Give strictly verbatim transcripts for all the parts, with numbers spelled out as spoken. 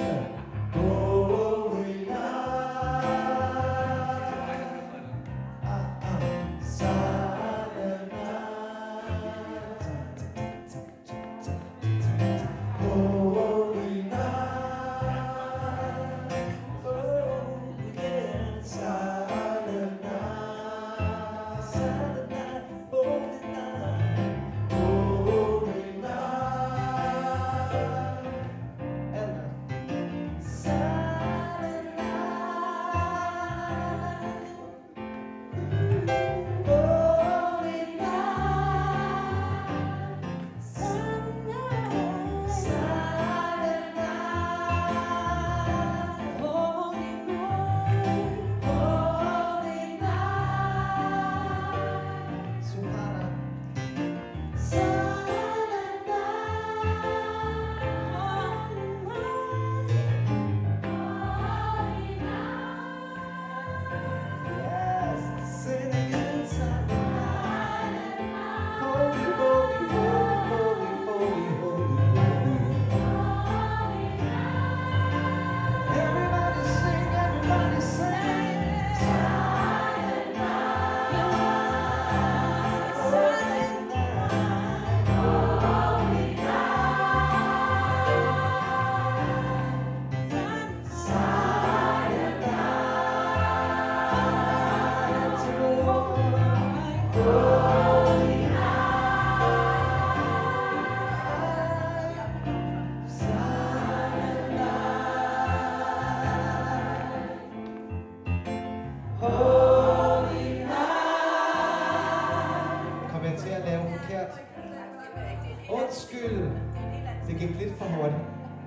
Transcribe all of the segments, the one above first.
Undskyld. Det gik lidt for hurtigt.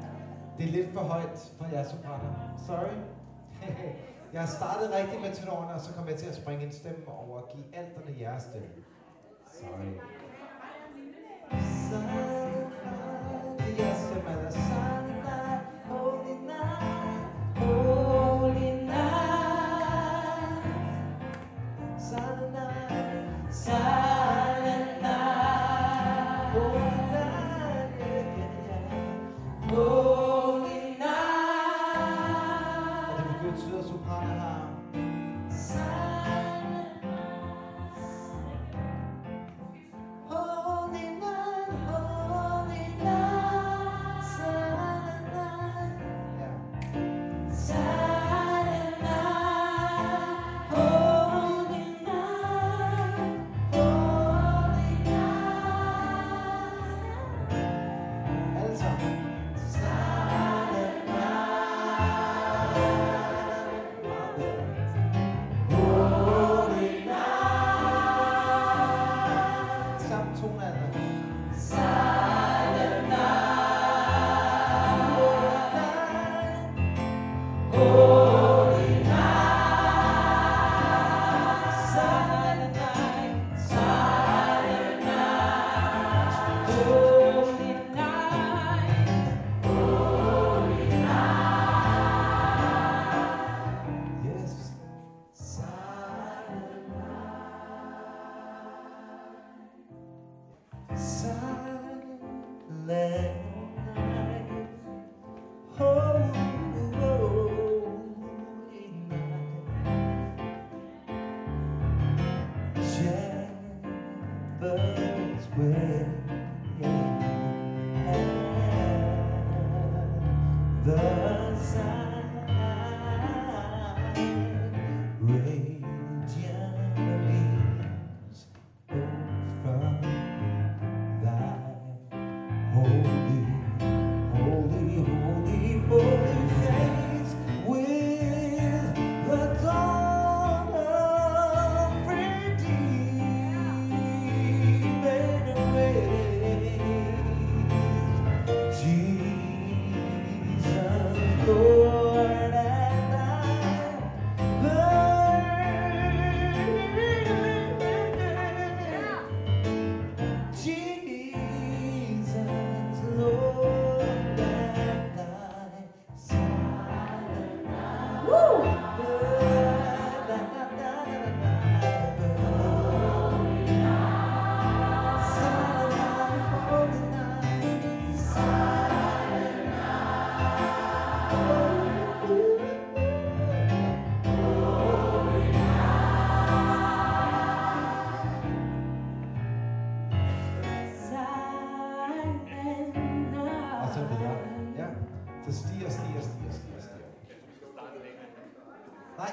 Det er lidt for højt for jer sopraner. Sorry. Jeg har startet rigtigt med tenorerne, og så kom jeg til at springe en stemme over og give alterne jeres stemme. Sorry. Det er jeres stemme, der Silent night, holy night, holy night. Silent night, silent night, holy night, yeah, yeah, yeah. Holy night. Og det betyder, at sopraner har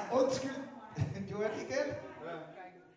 Undskyld. Gjorde jeg det igen?